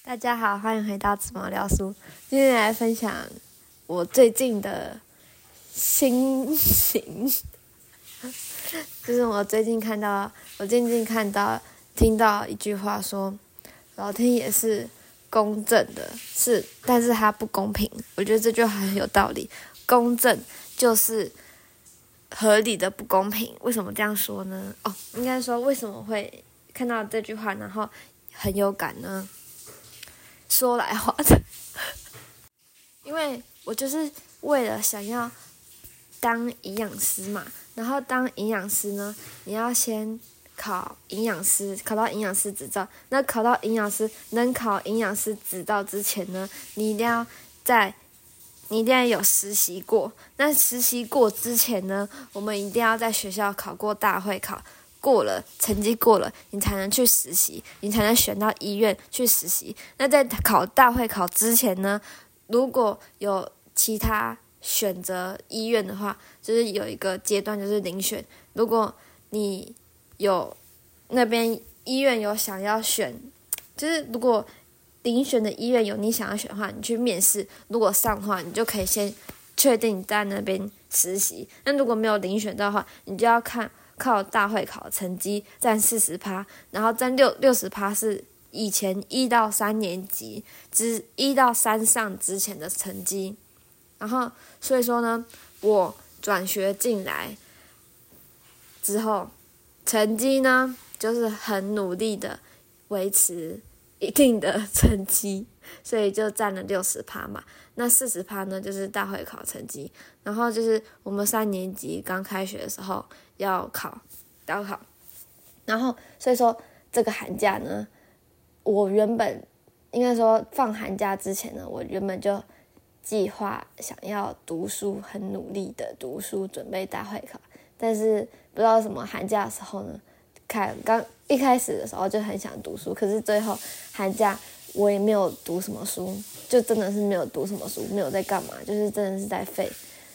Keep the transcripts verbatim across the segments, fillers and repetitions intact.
大家好，欢迎回到子毛聊书。今天来分享我最近的心情，就是我最近看到，我最近看到听到一句话说，老天爷是公正的，是，但是它不公平。我觉得这句话很有道理。公正就是合理的不公平。为什么这样说呢？哦，应该说为什么会看到这句话，然后很有感呢？说来话长，因为我就是为了想要当营养师嘛，然后当营养师呢，你要先考营养师，考到营养师执照。那考到营养师，能考营养师执照之前呢，你一定要在，你一定要有实习过。那实习过之前呢，我们一定要在学校考过大会考。过了，成绩过了，你才能去实习，你才能选到医院去实习。那在考大会考之前呢，如果有其他选择医院的话，就是有一个阶段就是遴选。如果你有那边医院有想要选，就是如果遴选的医院有你想要选的话，你去面试，如果上的话，你就可以先确定你在那边实习。那如果没有遴选到的话，你就要看靠大会考成绩占 百分之四十， 然后占 六十 是以前一到三年级之一到三上之前的成绩。然后所以说呢，我转学进来之后，成绩呢就是很努力的维持一定的成绩，所以就占了 百分之六十 嘛。那 百分之四十 呢就是大会考成绩，然后就是我们三年级刚开学的时候要考高考，然后所以说这个寒假呢，我原本应该说放寒假之前呢，我原本就计划想要读书，很努力的读书，准备大会考。但是不知道什么寒假的时候呢，看刚一开始的时候就很想读书，可是最后寒假我也没有读什么书，就真的是没有读什么书，没有在干嘛，就是真的是在废。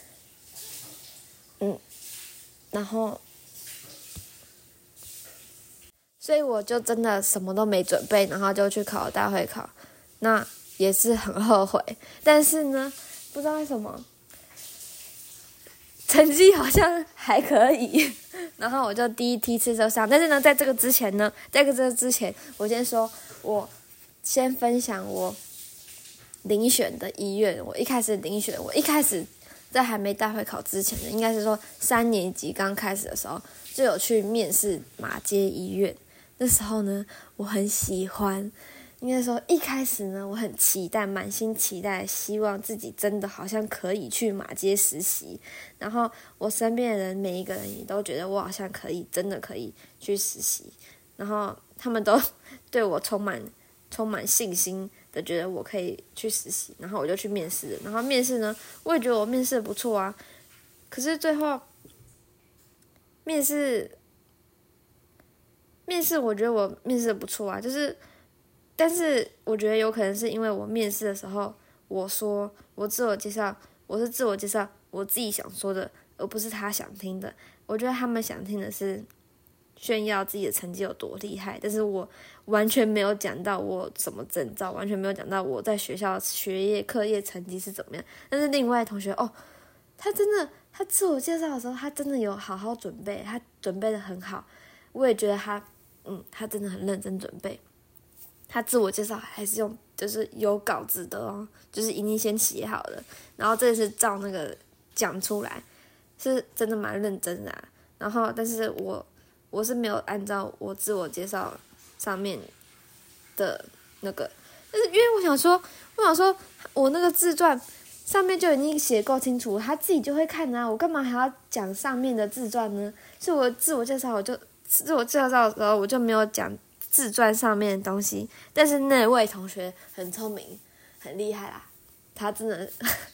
嗯，然后所以我就真的什么都没准备，然后就去考大会考，那也是很后悔。但是呢，不知道为什么成绩好像还可以，然后我就第一梯次就上。但是呢，在这个之前呢，在这个之前，我先说，我先分享我遴选的医院。我一开始遴选，我一开始在还没大会考之前呢，应该是说三年级刚开始的时候，就有去面试马偕医院。那时候呢，我很喜欢。应该说一开始呢，我很期待，满心期待，希望自己真的好像可以去马偕实习。然后我身边的人每一个人也都觉得我好像可以，真的可以去实习。然后他们都对我充满充满信心的，觉得我可以去实习。然后我就去面试了。然后面试呢，我也觉得我面试得不错啊。可是最后面试面试，我觉得我面试得不错啊，就是。但是我觉得有可能是因为我面试的时候，我说我自我介绍，我是自我介绍我自己想说的，而不是他想听的。我觉得他们想听的是炫耀自己的成绩有多厉害，但是我完全没有讲到我什么证照，完全没有讲到我在学校学业课业成绩是怎么样。但是另外同学哦，他真的，他自我介绍的时候，他真的有好好准备，他准备的很好。我也觉得他，嗯，他真的很认真准备。他自我介绍还是用就是有稿子的哦，就是已经先写好了，然后这是照那个讲出来，是真的蛮认真的啊。然后但是我我是没有按照我自我介绍上面的那个，但是因为我想说我想说我那个自传上面就已经写够清楚，他自己就会看啊，我干嘛还要讲上面的自传呢？所以我自我介绍我就自我介绍的时候我就没有讲自传上面的东西。但是那位同学很聪明，很厉害啦，他真的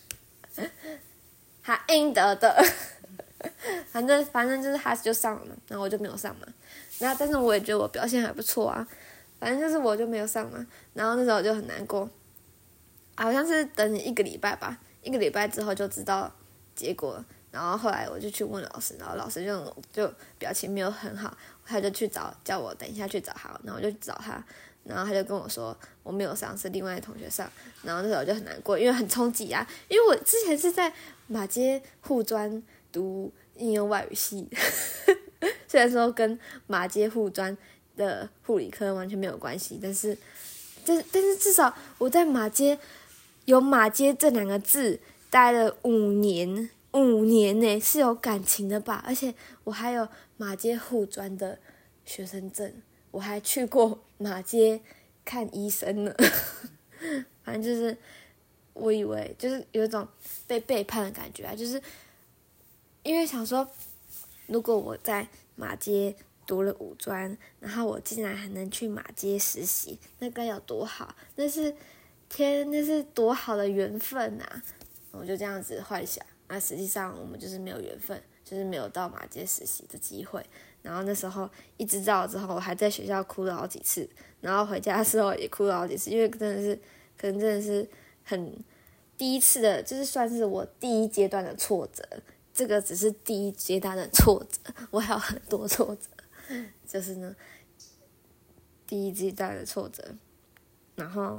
他应得的反正反正就是他就上了嘛，然后我就没有上嘛。然后但是我也觉得我表现还不错啊，反正就是我就没有上嘛。然后那时候我就很难过，好像是等一个礼拜吧，一个礼拜之后就知道结果了。然后后来我就去问老师，然后老师就就表情没有很好，他就去找叫我等一下去找他，然后我就去找他， 然后他就跟我说我没有上，是另外的同学上，然后那时候我就很难过，因为很冲击啊，因为我之前是在马街护专读应用外语系，虽然说跟马街护专的护理科完全没有关系，但是但是但是至少我在马街有马街这两个字待了五年，五年呢是有感情的吧，而且我还有马街护专的学生证，我还去过马街看医生呢，反正就是我以为就是有一种被背叛的感觉啊，就是因为想说，如果我在马街读了五专，然后我竟然还能去马街实习，那该有多好！那是天，那是多好的缘分啊！我就这样子幻想，那实际上我们就是没有缘分，就是没有到马街实习的机会。然后那时候一知道之后，我还在学校哭了好几次，然后回家的时候也哭了好几次，因为真的是，可能真的是很第一次的，就是算是我第一阶段的挫折。这个只是第一阶段的挫折，我还有很多挫折，就是呢，第一阶段的挫折，然后，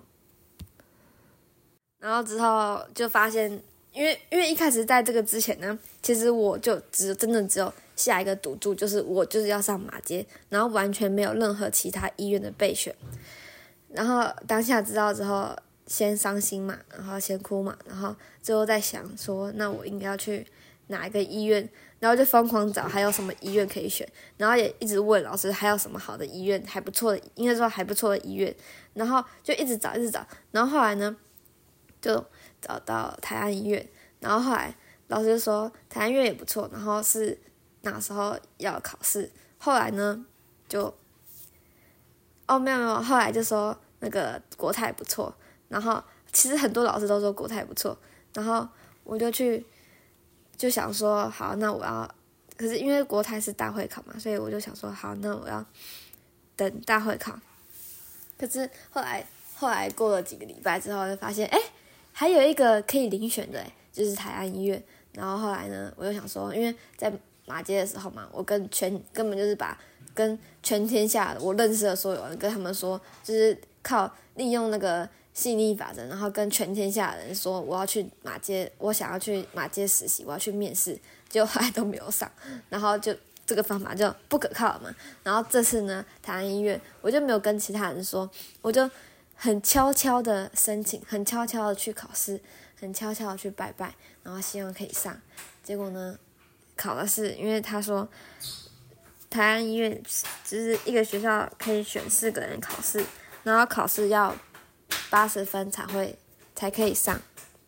然后之后就发现，因为因为一开始在这个之前呢，其实我就只真的只有下一个赌注，就是我就是要上马街，然后完全没有任何其他医院的备选，然后当下知道之后，先伤心嘛，然后先哭嘛，然后最后在想说，那我应该要去哪一个医院，然后就疯狂找还有什么医院可以选，然后也一直问老师还有什么好的医院，还不错的，应该说还不错的医院，然后就一直找一直找，然后后来呢，就找到台安医院，然后后来老师就说台安医院也不错，然后是那时候要考试，后来呢就，哦没有没有，后来就说那个国泰不错，然后其实很多老师都说国泰不错，然后我就去。就想说好，那我要，可是因为国泰是大会考嘛，所以我就想说好，那我要等大会考。可是后来后来过了几个礼拜之后，就发现哎，还有一个可以遴选的，就是台安医院。然后后来呢，我就想说，因为在马街的时候嘛，我跟全根本就是把跟全天下我认识的所有人跟他们说，就是靠利用那个。吸引力法则，然后跟全天下的人说我要去马街，我想要去马街实习，我要去面试，结果后来都没有上，然后就这个方法就不可靠了嘛。然后这次呢，台安医院我就没有跟其他人说，我就很悄悄的申请，很悄悄的去考试，很悄悄的去拜拜，然后希望可以上。结果呢，考的是因为他说台安医院就是一个学校可以选四个人考试，然后考试要八十分才会才可以上，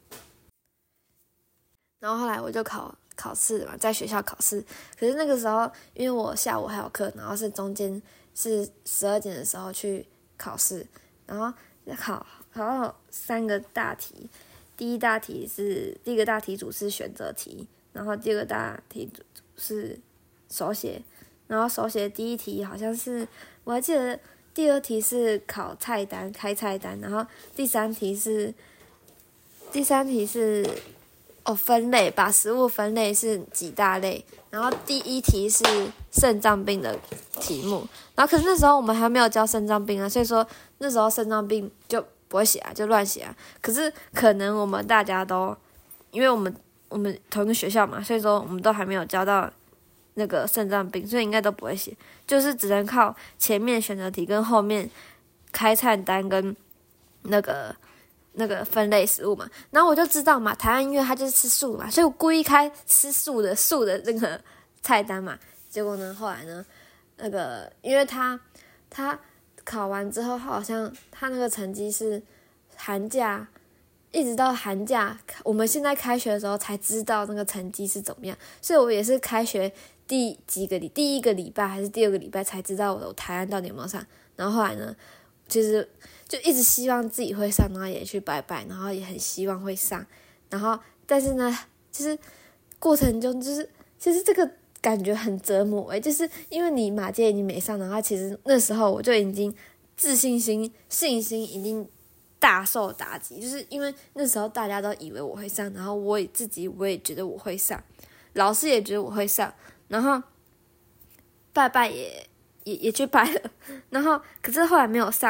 然后后来我就考考试嘛，在学校考试。可是那个时候，因为我下午还有课，然后是中间是十二点的时候去考试，然后考考了三个大题。第一大题是第一个大题组是选择题，然后第二个大题组是手写，然后手写第一题好像是我还记得。第二题是考菜单，开菜单，然后第三题是第三题是哦分类，把食物分类是几大类，然后第一题是肾脏病的题目，然后可是那时候我们还没有教肾脏病啊，所以说那时候肾脏病就不会写啊，就乱写啊。可是可能我们大家都，因为我们我们同一个学校嘛，所以说我们都还没有教到。那个肾脏病，所以应该都不会写，就是只能靠前面选择题跟后面开菜单跟那个那个分类食物嘛。然后我就知道嘛，台湾医院它就是吃素嘛，所以我故意开吃素的素的那个菜单嘛。结果呢，后来呢，那个因为他他考完之后，好像他那个成绩是寒假。一直到寒假，我们现在开学的时候才知道那个成绩是怎么样，所以我也是开学第几个礼，第一个礼拜还是第二个礼拜才知道我的台安到底有没有上。然后后来呢，其实就一直希望自己会上，然后也去拜拜，然后也很希望会上。然后但是呢，就是过程中就是其实这个感觉很折磨诶，就是因为你马街已经没上，然后其实那时候我就已经自信心信心已经。大受打击，就是因为那时候大家都以为我会上，然后我也自己我也觉得我会上，老师也觉得我会上，然后拜拜也也也去拜了，然后可是后来没有上，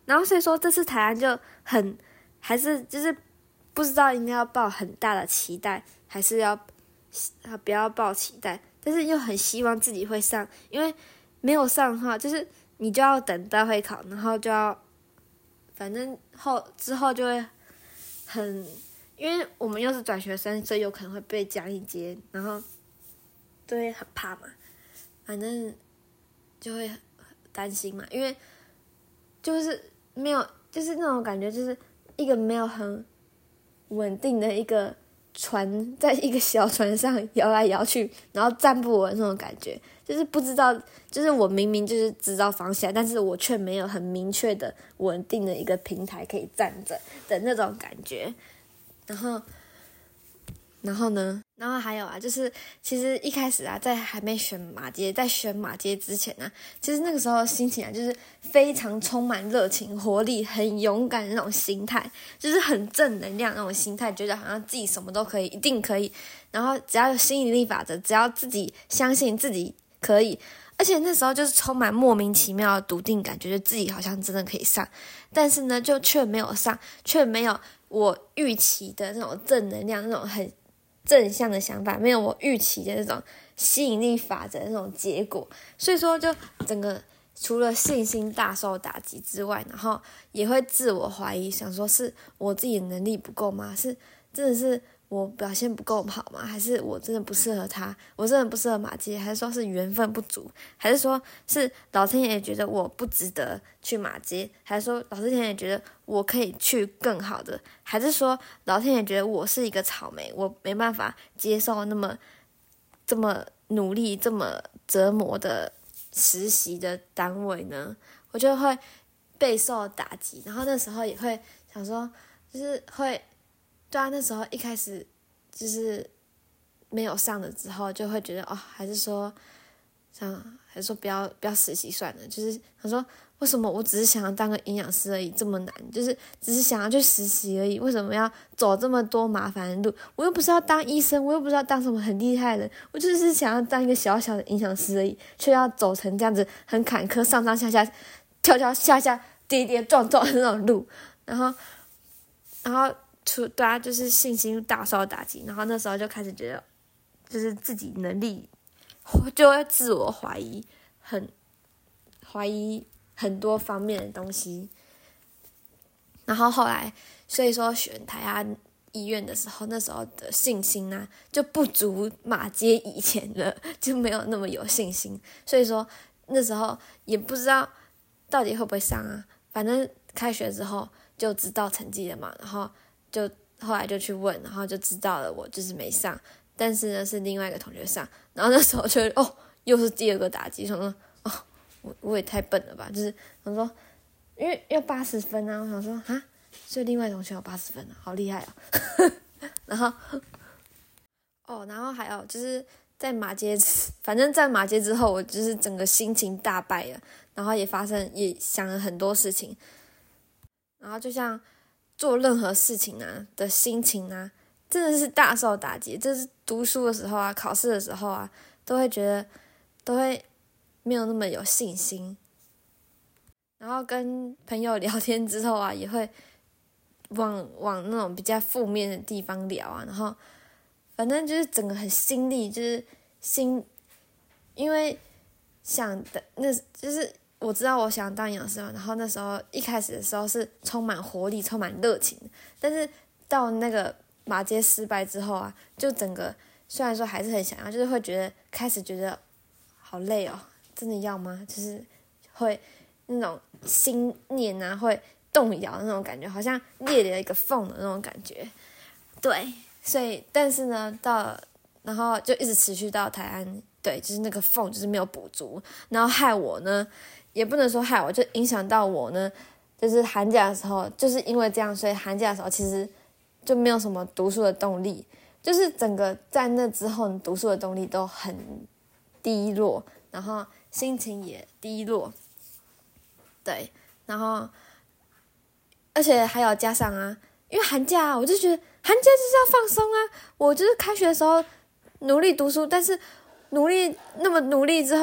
然后所以说这次台湾就很还是就是不知道应该要抱很大的期待，还是要不要抱期待，但是又很希望自己会上，因为没有上的话，就是你就要等待会考，然后就要反正后之后就会很，因为我们又是转学生，所以有可能会被家里接，然后就会很怕嘛，反正就会很担心嘛，因为就是没有，就是那种感觉，就是一个没有很稳定的一个船，在一个小船上摇来摇去，然后站不稳那种感觉，就是不知道，就是我明明就是知道方向，但是我却没有很明确的稳定的一个平台可以站着的那种感觉。然后然后呢然后还有啊，就是其实一开始啊，在还没选马街，在选马街之前啊，其实那个时候心情啊，就是非常充满热情、活力、很勇敢的那种心态，就是很正能量那种心态，觉得好像自己什么都可以，一定可以。然后只要有吸引力法则，只要自己相信自己可以，而且那时候就是充满莫名其妙的笃定感，觉得自己好像真的可以上，但是呢，就却没有上，却没有我预期的那种正能量，那种很正向的想法，没有我预期的那种吸引力法则的那种结果，所以说就整个除了信心大受打击之外，然后也会自我怀疑，想说是我自己的能力不够吗？是真的是我表现不够好吗？还是我真的不适合他？我真的不适合马街？还是说是缘分不足？还是说是老天爷觉得我不值得去马街？还是说老天爷觉得我可以去更好的？还是说老天爷觉得我是一个草莓，我没办法接受那么这么努力、这么折磨的实习的单位呢？我就会备受打击，然后那时候也会想说，就是会。对啊，那时候一开始就是没有上了之后，就会觉得哦，还是说，想还是说不要不要实习算了。就是他说，为什么我只是想要当个营养师而已，这么难？就是只是想要去实习而已，为什么要走这么多麻烦的路？我又不是要当医生，我又不是要当什么很厉害的人，我就是想要当一个小小的营养师而已，却要走成这样子很坎坷，上上下下、跳跳下下、跌跌撞撞的那种路，然后，然后。出对啊，就是信心大受打击，然后那时候就开始觉得，就是自己能力就会自我怀疑，很怀疑很多方面的东西。然后后来，所以说选台安医院的时候，那时候的信心呢、啊、就不足马街以前了，就没有那么有信心。所以说那时候也不知道到底会不会上啊，反正开学之后就知道成绩了嘛，然后。就后来就去问，然后就知道了我就是没上，但是呢是另外一个同学上，然后那时候就哦又是第二个打击，想说哦我我也太笨了吧，就是想说因为要八十分啊，我想说啊，所以另外同学有八十分啊，好厉害哦，然后哦然后还有就是在马街，反正在马街之后，我就是整个心情大败了，然后也发生也想了很多事情，然后就像。做任何事情啊的心情啊，真的是大受打击。就是读书的时候啊，考试的时候啊，都会觉得都会没有那么有信心。然后跟朋友聊天之后啊，也会往往那种比较负面的地方聊啊。然后反正就是整个很心力，就是心，因为想的那就是。我知道我想当营养师嘛，然后那时候一开始的时候是充满活力、充满热情，但是到那个马街失败之后啊，就整个虽然说还是很想要，就是会觉得开始觉得好累哦，真的要吗？就是会那种心念啊会动摇的那种感觉，好像裂了一个缝的那种感觉。对，所以但是呢，到然后就一直持续到台安，对，就是那个缝就是没有补足，然后害我呢。也不能说害我，就影响到我呢。就是寒假的时候，就是因为这样，所以寒假的时候其实就没有什么读书的动力，就是整个在那之后，你读书的动力都很低落，然后心情也低落。对，然后而且还有加上啊，因为寒假、啊，我就觉得寒假就是要放松啊。我就是开学的时候努力读书，但是努力那么努力之后。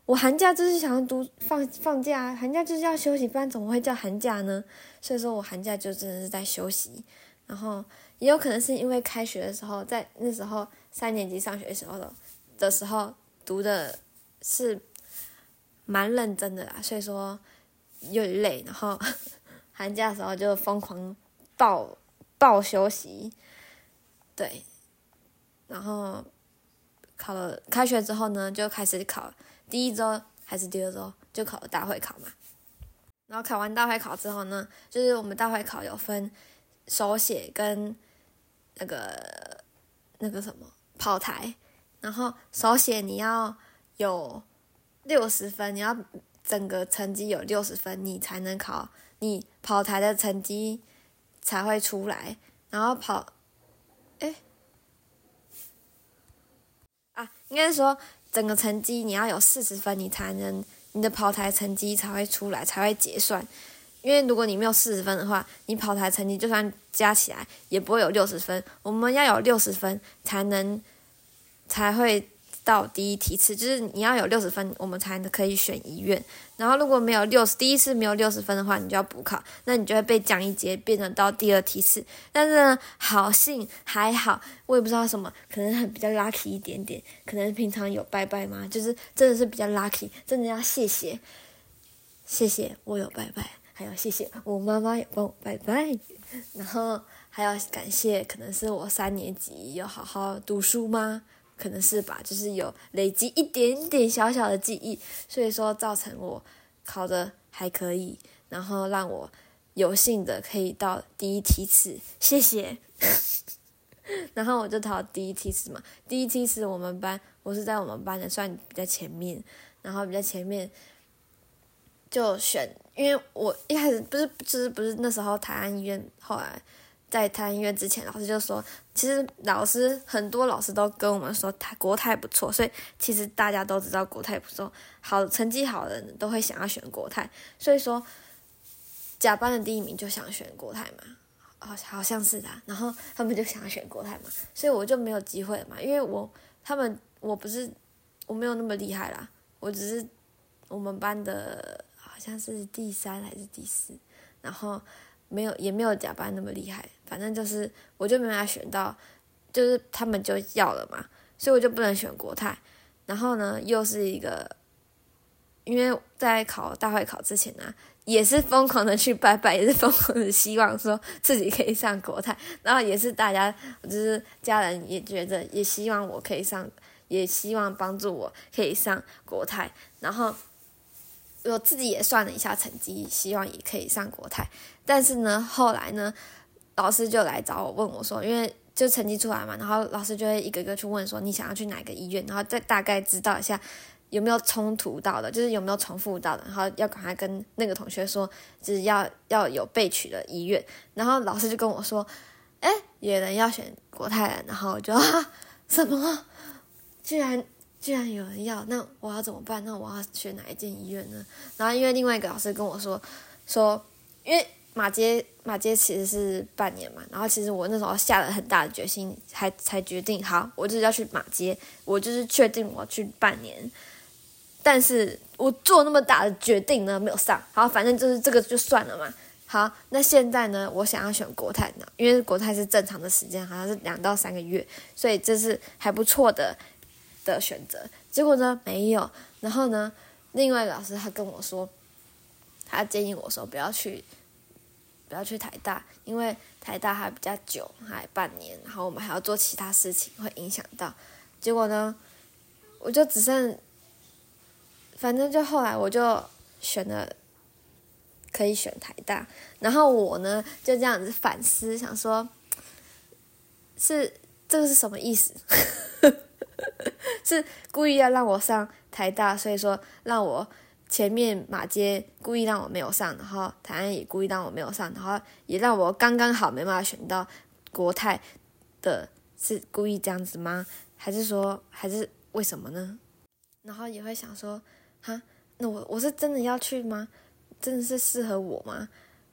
我寒假就是想要读放放假，寒假就是要休息，不然怎么会叫寒假呢？所以说我寒假就真的是在休息，然后也有可能是因为开学的时候，在那时候三年级上学的时候的的时候读的是蛮认真的啦，所以说有点累，然后寒假的时候就疯狂爆爆休息，对，然后考了开学之后呢，就开始考第一周还是第二周就考了大会考嘛，然后考完大会考之后呢，就是我们大会考有分手写跟那个那个什么跑台，然后手写你要有六十分，你要整个成绩有六十分，你才能考，你跑台的成绩才会出来，然后跑，诶啊，应该是说整个成绩你要有四十分，你才能你的跑台成绩才会出来，才会结算。因为如果你没有四十分的话，你跑台成绩就算加起来也不会有六十分。我们要有六十分才能才会到第一梯次，就是你要有六十分，我们才可以选医院。然后如果没有六十，第一次没有六十分的话，你就要补考，那你就会被降一阶，变成到第二梯次。但是呢，好幸还好，我也不知道什么，可能很比较 lucky 一点点，可能平常有拜拜嘛，就是真的是比较 lucky，真的要谢谢，谢谢我有拜拜，还有谢谢我妈妈有帮我拜拜，然后还要感谢，可能是我三年级有好好读书吗？可能是吧，就是有累积一点点小小的记忆，所以说造成我考的还可以，然后让我有幸的可以到第一梯次，谢谢。然后我就考第一梯次嘛，第一梯次我们班，我是在我们班的算比较前面，然后比较前面就选，因为我一开始不是就是不是那时候台安医院，后来在台安医院之前，老师就说，其实老师很多老师都跟我们说台国泰不错，所以其实大家都知道国泰不错，好成绩好的人都会想要选国泰，所以说甲班的第一名就想选国泰嘛，好好像是的，然后他们就想要选国泰嘛，所以我就没有机会嘛，因为我他们我不是我没有那么厉害啦，我只是我们班的好像是第三还是第四，然后没有也没有甲班那么厉害，反正就是我就没办法选到，就是他们就要了嘛，所以我就不能选国泰。然后呢，又是一个，因为在考大会考之前呢、啊，也是疯狂的去拜拜，也是疯狂的希望说自己可以上国泰，然后也是大家就是家人也觉得也希望我可以上，也希望帮助我可以上国泰，然后我自己也算了一下成绩，希望也可以上国泰。但是呢，后来呢，老师就来找我问我说，因为就成绩出来嘛，然后老师就会一个个去问说你想要去哪个医院，然后再大概知道一下有没有冲突到的，就是有没有重复到的，然后要赶快跟那个同学说，就是要要有备取的医院。然后老师就跟我说，哎，有人要选国泰了，然后我就啊什么，居然居然有人要，那我要怎么办？那我要选哪一间医院呢？然后因为另外一个老师跟我说说，因为马街马街其实是半年嘛，然后其实我那时候下了很大的决心，还才决定好，我就是要去马街，我就是确定我去半年。但是我做那么大的决定呢，没有上。好，反正就是这个就算了嘛。好，那现在呢，我想要选国泰呢，因为国泰是正常的时间，好像是两到三个月，所以这是还不错的的选择。结果呢，没有。然后呢，另外一个老师他跟我说，他建议我说不要去，不要去台大，因为台大还比较久，还半年，然后我们还要做其他事情，会影响到。结果呢，我就只剩。反正就后来我就选了可以选台大，然后我呢就这样子反思，想说是这个是什么意思？是故意要让我上台大，所以说让我前面马街故意让我没有上，然后台安也故意让我没有上，然后也让我刚刚好没办法选到国泰的，是故意这样子吗？还是说还是为什么呢？然后也会想说。哈，那我我是真的要去吗？真的是适合我吗？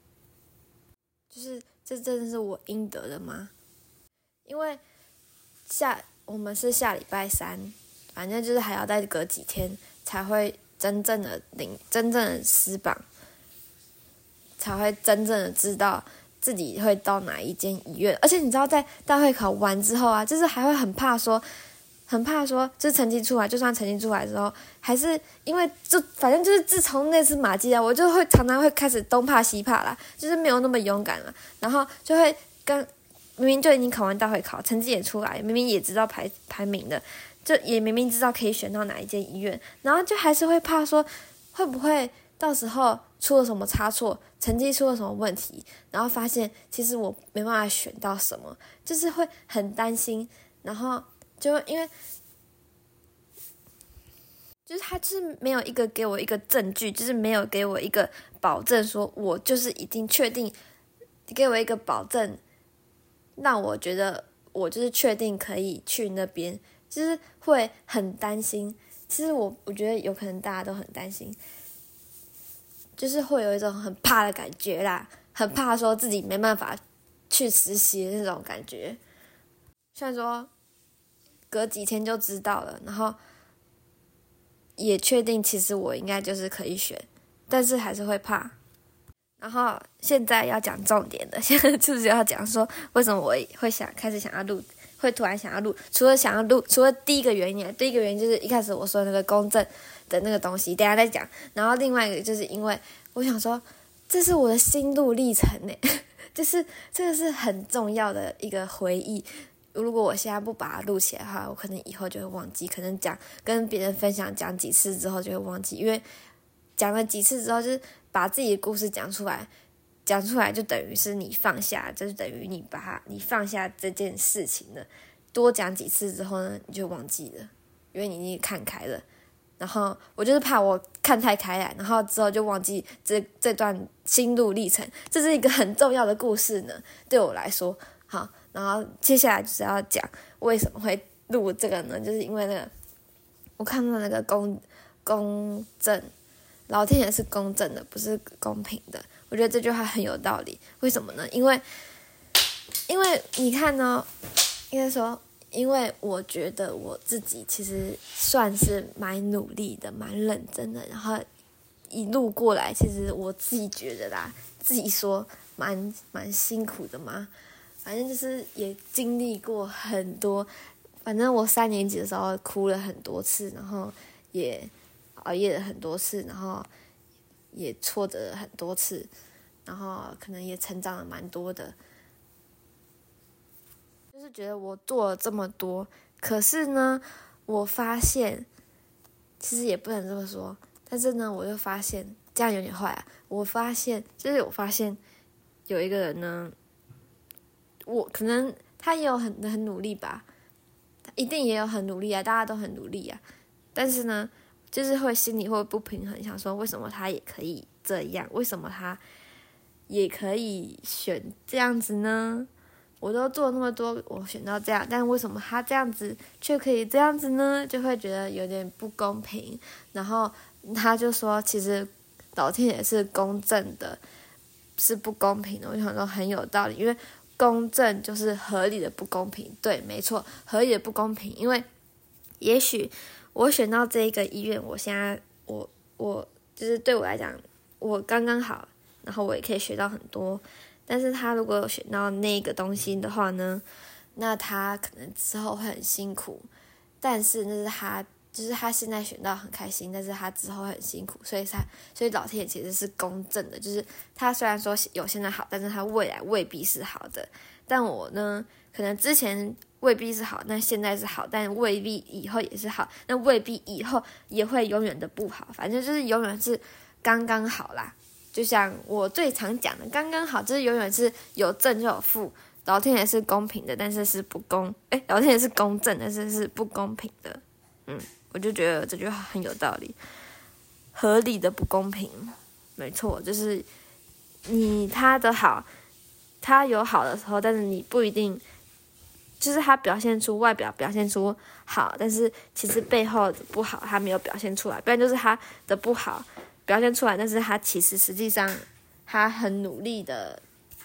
就是这真的是我应得的吗？因为下我们是下礼拜三，反正就是还要再隔几天才会真正的领真正的私榜，才会真正的知道自己会到哪一间医院。而且你知道，在大会考完之后啊，就是还会很怕说，很怕说，就是成绩出来，就算成绩出来之后，还是因为就反正就是自从那次马季啊，我就会常常会开始东怕西怕啦，就是没有那么勇敢了，然后就会跟明明就已经考完大会考，成绩也出来，明明也知道排排名的，就也明明知道可以选到哪一间医院，然后就还是会怕说，会不会到时候出了什么差错，成绩出了什么问题，然后发现其实我没办法选到什么，就是会很担心，然后就因为就是他就是没有一个给我一个证据，就是没有给我一个保证，说我就是已经确定，给我一个保证，让我觉得我就是确定可以去那边，就是会很担心。其实我我觉得有可能大家都很担心，就是会有一种很怕的感觉啦，很怕说自己没办法去实习的那种感觉。虽然说隔几天就知道了，然后也确定其实我应该就是可以选，但是还是会怕。然后现在要讲重点的，现在就是要讲说为什么我会想开始想要录，会突然想要录。除了想要录，除了第一个原因，第一个原因就是一开始我说的那个公证的那个东西，等一下再讲。然后另外一个就是因为我想说，这是我的心路历程呢，就是这个是很重要的一个回忆。如果我现在不把它录起来的话，我可能以后就会忘记，可能讲跟别人分享讲几次之后就会忘记，因为讲了几次之后，就是把自己的故事讲出来，讲出来就等于是你放下，就是等于你把它你放下这件事情了。多讲几次之后呢，你就忘记了，因为你已经看开了。然后我就是怕我看太开来，然后之后就忘记这这段心路历程，这是一个很重要的故事呢，对我来说。好，然后接下来就是要讲为什么会录这个呢？就是因为那个我看到那个公公正，老天爷是公正的，不是公平的。我觉得这句话很有道理。为什么呢？因为因为你看呢，应该说，因为我觉得我自己其实算是蛮努力的，蛮认真的，然后一路过来，其实我自己觉得啦，自己说蛮蛮辛苦的嘛。反正就是也经历过很多，反正我三年级的时候哭了很多次，然后也熬夜了很多次，然后也挫折了很多次，然后可能也成长了蛮多的。就是觉得我做了这么多，可是呢，我发现其实也不能这么说，但是呢，我又发现这样有点坏啊。我发现就是我发现有一个人呢。我可能他也有很很努力吧，他一定也有很努力啊，大家都很努力啊。但是呢，就是会心里会不平衡，想说为什么他也可以这样，为什么他也可以选这样子呢？我都做那么多，我选到这样，但为什么他这样子却可以这样子呢？就会觉得有点不公平。然后他就说，其实老天也是公正的，是不公平的。我想说很有道理，因为公正就是合理的不公平，对，没错，合理的不公平。因为也许我选到这一个医院，我现在我我就是对我来讲，我刚刚好，然后我也可以学到很多。但是他如果有选到那个东西的话呢，那他可能之后会很辛苦。但是那是他，就是他现在选到很开心，但是他之后会很辛苦，所以他所以老天爷其实是公正的，就是他虽然说有现在好，但是他未来未必是好的。但我呢，可能之前未必是好，但现在是好，但未必以后也是好，那未必以后也会永远的不好，反正就是永远是刚刚好啦。就像我最常讲的，刚刚好，就是永远是有正就有负。老天爷是公平的，但是是不公，诶，老天爷是公正，但是是不公平的。嗯，我就觉得这句话很有道理，合理的不公平，没错，就是你他的好，他有好的时候，但是你不一定，就是他表现出外表表现出好，但是其实背后的不好他没有表现出来，不然就是他的不好表现出来，但是他其实实际上他很努力的。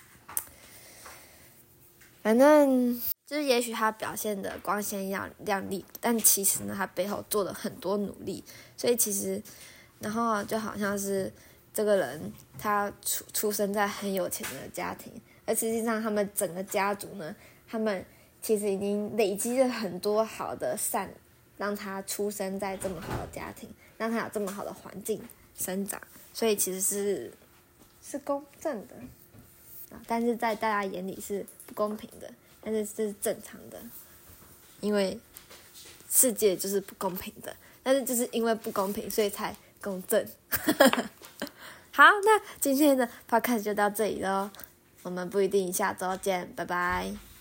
反正就是也许他表现的光鲜亮亮丽，但其实呢他背后做了很多努力，所以其实然后就好像是这个人他出出生在很有钱的家庭，而实际上他们整个家族呢，他们其实已经累积了很多好的善，让他出生在这么好的家庭，让他有这么好的环境生长，所以其实是是公正的，但是在大家眼里是不公平的，但是这是正常的，因为世界就是不公平的，但是就是因为不公平，所以才公正。好，那今天的 podcast 就到这里咯，我们不一定下周见，拜拜。